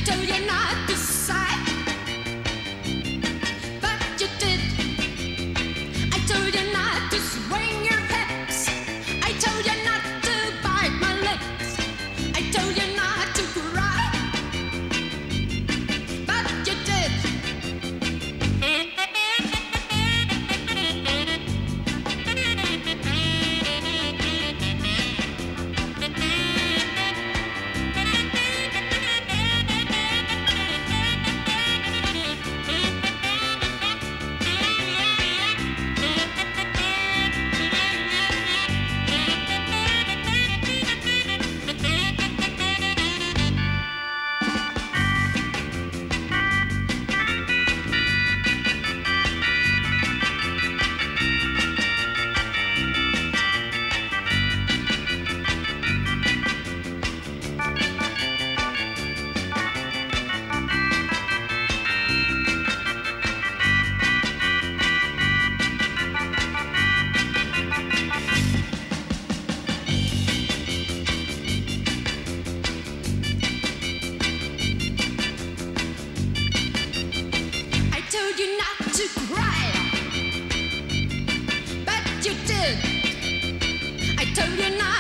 told you not to sigh, but you did. I told you not to swing your hips. I told you not to bite my lips. I told you not to cry, but you did. I told you not to cry, but you did. I told you not